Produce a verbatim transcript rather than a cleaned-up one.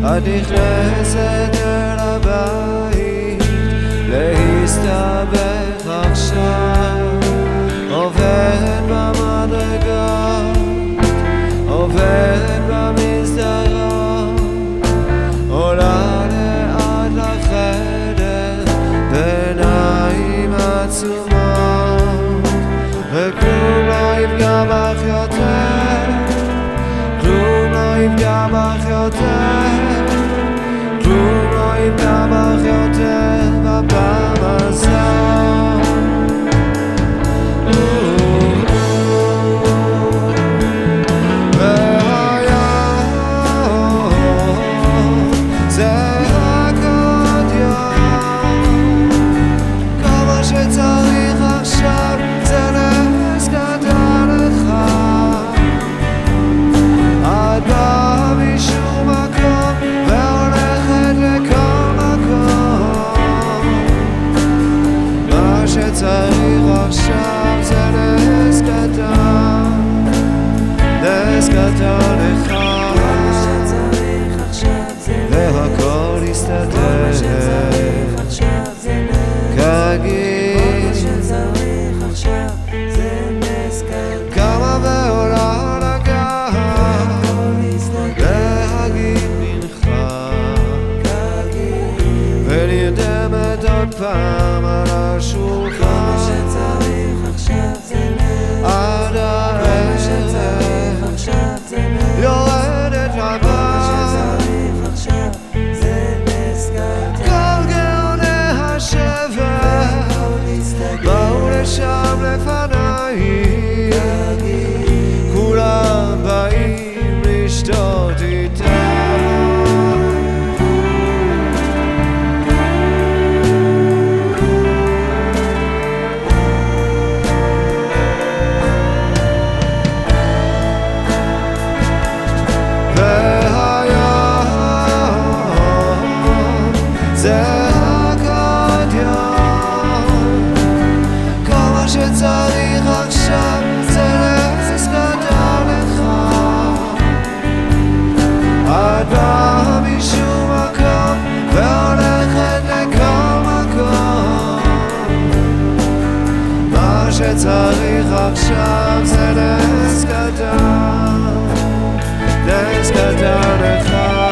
את נכנסת אל הבית להסתבך עכשיו, עוברת במדרגות, עוברת במסדרות, עולה לאט לחדר בעיניים עצומות, וכלום לא יפגע בך יותר, כלום לא יפגע בך יותר, כלום לא יפגע בך יותר בפעם הזאת. צריך עכשיו זה נס קטן, נס קטן אחד, והכל יסתדר כרגיל. קמה ועולה לגן להגיד מנחה, ונרדמת עוד פעם על השולחן. עד הערב יורדת לבן, כל גאוני השבר באו לשם לפניי, כולם באים לשתות איתה. זה רק עוד יום, כל מה שצריך עכשיו זה נס קטן אחד. את באה משום מקום והולכת לכל מקום, מה שצריך עכשיו זה נס קטן, נס קטן אחד.